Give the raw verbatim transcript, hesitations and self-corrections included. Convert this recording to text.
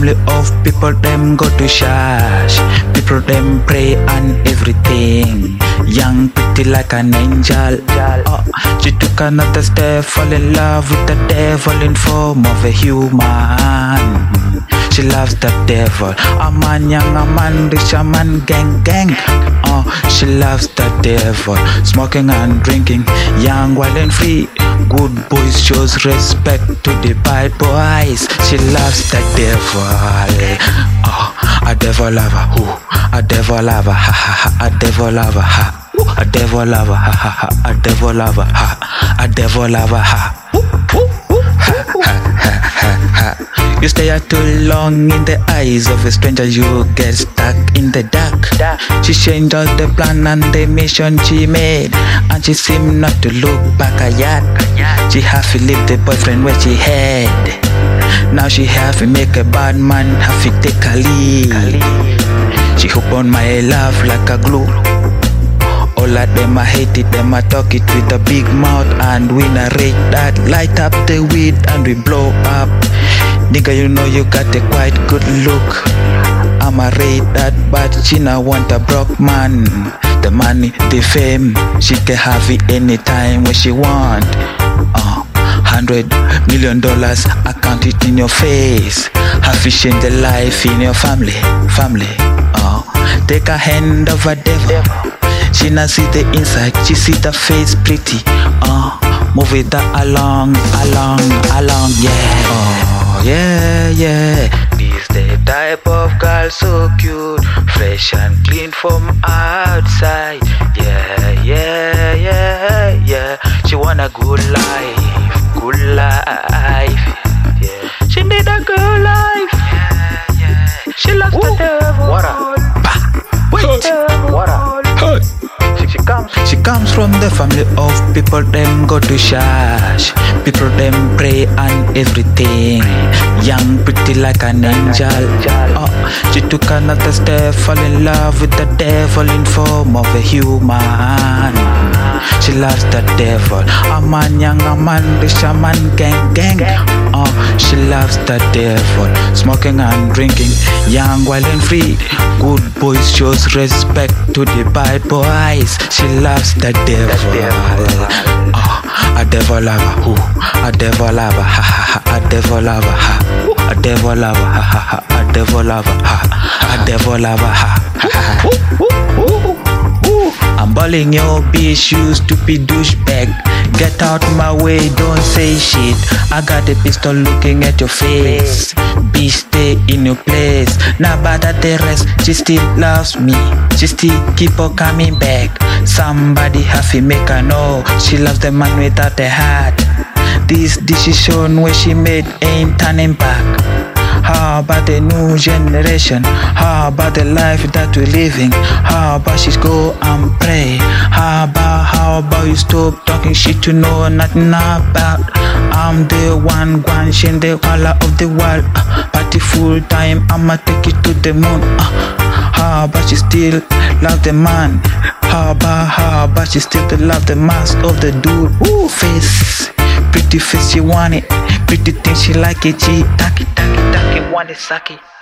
family of people them go to church. People them pray and everything. Young, pretty like an angel. Oh, she took another step, fall in love with the devil in form of a human. She loves the devil. A man, young, a man, rich, a man, gang, gang. Oh, she loves the devil. Smoking and drinking, young, wild and free. Good boys shows respect to the bad boys. She loves the devil. Oh, a devil lover. Ooh, a devil lover. Ha ha ha. A devil lover. Ha. A devil lover. Ha ha ha. A devil lover. Ha. A devil lover. Ha. Ha ha ha ha ha. You stay out too long in the eyes of a stranger, you get stuck in the dark. She changed all the plan and the mission she made, and she seemed not to look back at yet. She have to leave the boyfriend where she had. Now she have to make a bad man have to take a lead. She hook on my love like a glue. All of them I hate it, them I talk it with a big mouth, and we narrate that. Light up the weed and we blow up. Nigga, you know you got a quite good look. I'ma rate that, but she not want a broke man. The money, the fame, she can have it anytime when she want. Uh, Hundred million dollars, I count it in your face. Have you changed the life in your family, family. Uh, take a hand of a devil. She not see the inside, she see the face pretty. Uh, move it that along, along, along, yeah. Oh, yeah, yeah. This the type of girl so cute, fresh and clean from outside. Yeah, yeah, yeah, yeah. She want a good life, good life. Yeah. She need a good life. Yeah, yeah. She loves Ooh. The devil. Water. Wait. Devil. Water. She comes, she comes from the family of people them go to church. People them pray and everything. Young, pretty like an angel. Oh, she took another step, fall in love with the devil in form of a human. She loves the devil. A man, young, a man, rich, a man, gang, gang. Oh, she loves the devil. Smoking and drinking, young, wild and free. Good boys shows respect to the bad boys. She loves the devil. Oh, a devil lover. Ooh, a devil lover. Ha ha ha. A devil lover. Ha. A devil lover. Ha ha ha. A devil lover. Ha. A devil lover. Ha. Ha ha. I'm balling your bitch, you stupid douchebag. Get out my way, don't say shit. I got a pistol looking at your face. Bitch, stay in your place. Now bad at the rest, she still loves me. She still keep on coming back. Somebody have to make her know she loves the man without a heart. This decision where she made ain't turning back. How about the new generation? How about the life that we're living? How about she go and pray? How about, how about you stop talking shit you know nothing about? I'm the one going in the color of the world. Uh, party full time, I'ma take you to the moon. Uh, how about she still love the man? How about, how about she still love the mask of the dude? Ooh, face. Pretty face, she want it. Pretty thing, she like it. She taki, taki, taki, want it, suck it.